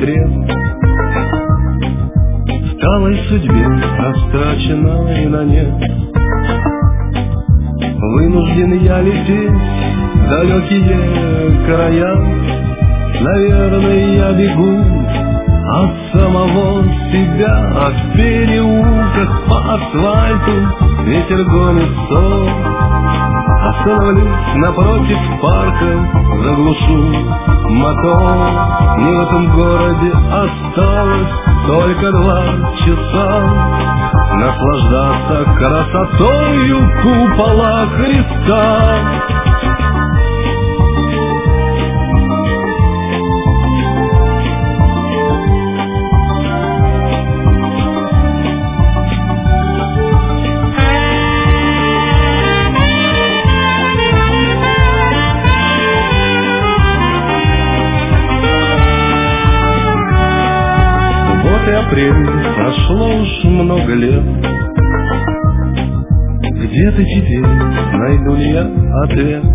портрет талой судьбе, растраченной на нет. Вынужден я лететь в далекие края. Наверное, я бегу от самого себя, от переулков по асфальту ветер гонит сон. Остановлюсь напротив парка, заглушу мотор. Мне в этом городе осталось только 2 часа наслаждаться красотою купола Христа. Апрель, прошло уж много лет. Где ты теперь, найду ли я ответ?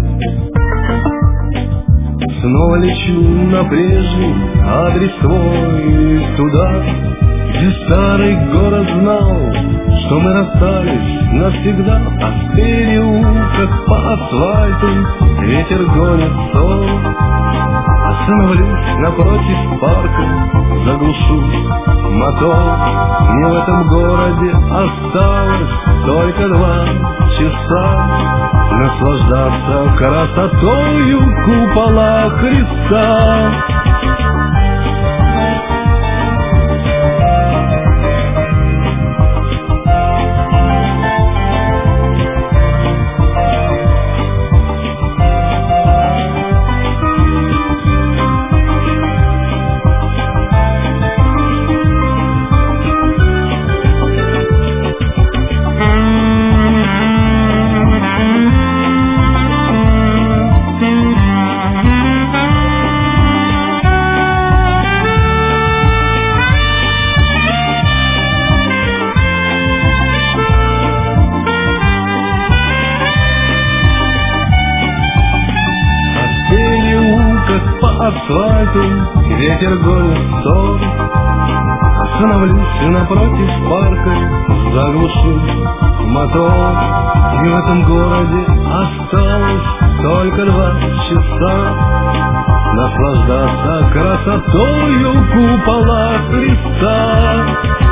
Снова лечу на прежний адрес твой, туда, где старый город знал, что мы расстались навсегда. А в переулках по асфальту ветер гонит сон. Остановлюсь напротив парка, заглушу мотор. Мне в этом городе осталось только 2 часа наслаждаться красотою купола Христа. Асфальту ветер гонит сон. Остановлюсь напротив парка, заглушу мотор. И в этом городе осталось только 2 часа наслаждаться красотою купола Христа.